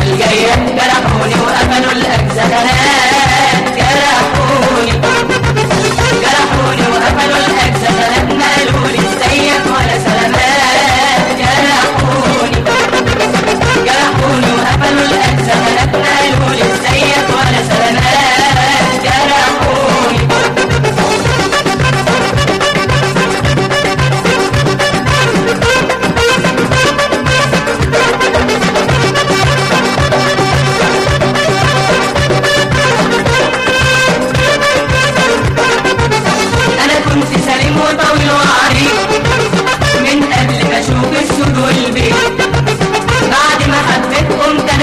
الجاية جرحوني وقفلوا الأجزخانات، جرحوني وقفلوا الأجزخانات، ما قالولي ازيك ولا سلامات، جرحوني وقفلوا الأجزخانات، ما قالولي ازيك ولا سلامات، جرحوني. أنا كنت سليم وطويل وعريض من قبل ما أشوف السود والبيض، بعد ما حبيت قمت أنا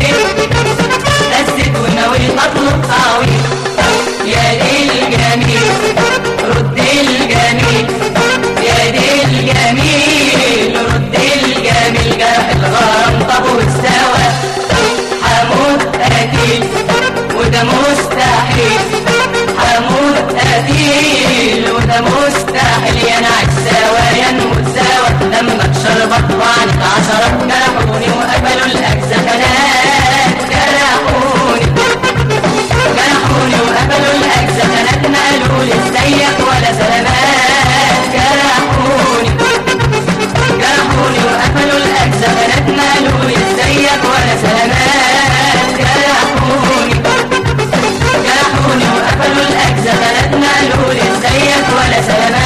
خسيت ونويت أطلب تعويض. يا ليل جميل رد الجميل، يا ليل جميل رد الجميل، جرح الغرام طب واستوى، هموت قتيل وده مستحيل، هموت قتيل وده مستحيل، يا نعيش سوا يا نموت سوا لما اتشربت وعنت عشرة، جرحوني وقفلوا الأجزخانات، جرحوني وقفلوا الأجزخانات، ما قالولي ازيك ولا سلامات، جرحوني وقفلوا الأجزخانات، ما قالولي ازيك ولا سلامات، جرحوني وقفلوا الأجزخانات، ما قالولي ازيك ولا سلامات.